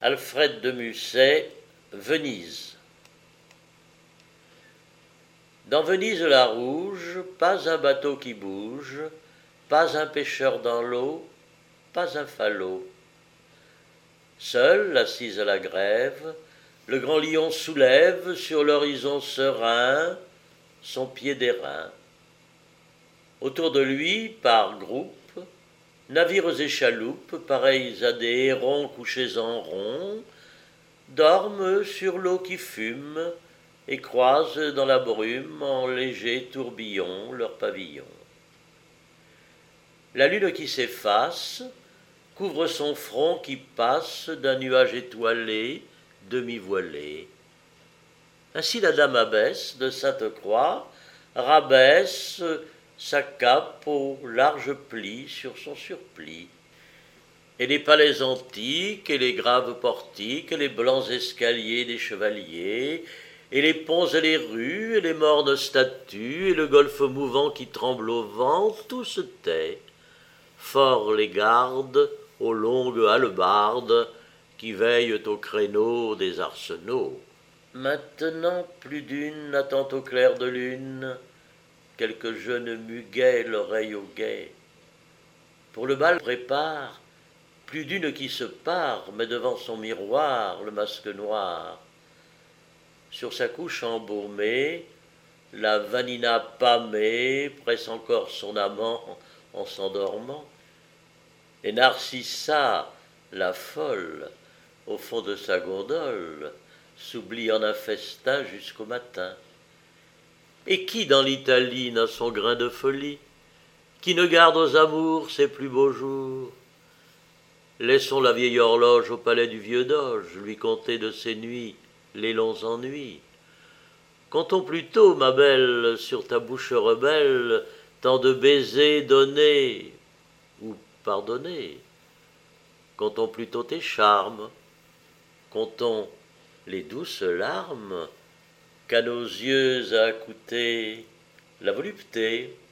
Alfred de Musset, Venise. Dans Venise la rouge, pas un bateau qui bouge, pas un pêcheur dans l'eau, pas un falot. Seul, assise à la grève, le grand lion soulève sur l'horizon serein son pied d'airain. Autour de lui, par groupes, navires et chaloupes, pareils à des hérons couchés en rond, dorment sur l'eau qui fume et croisent dans la brume en légers tourbillons leurs pavillons. La lune qui s'efface couvre son front qui passe d'un nuage étoilé, demi-voilé. Ainsi la dame abbesse de Sainte-Croix rabaisse sa cape aux larges plis sur son surplis. Et les palais antiques, et les graves portiques, et les blancs escaliers des chevaliers, et les ponts et les rues, et les mornes statues, et le golfe mouvant qui tremble au vent, tout se tait. Fort les gardes aux longues hallebardes qui veillent au créneau des arsenaux. Maintenant plus d'une attend au clair de lune quelque jeune muguet l'oreille au guet. Pour le bal prépare plus d'une qui se pare, met devant son miroir le masque noir. Sur sa couche embaumée, la Vanina pâmée presse encore son amant en s'endormant. Et Narcissa, la folle, au fond de sa gondole, s'oublie en un festin jusqu'au matin. Et qui dans l'Italie n'a son grain de folie? Qui ne garde aux amours ses plus beaux jours? Laissons la vieille horloge au palais du vieux doge lui compter de ses nuits les longs ennuis. Comptons plutôt, ma belle, sur ta bouche rebelle, tant de baisers donnés ou pardonnés. Comptons plutôt tes charmes, comptons les douces larmes qu'à nos yeux a coûté la volupté.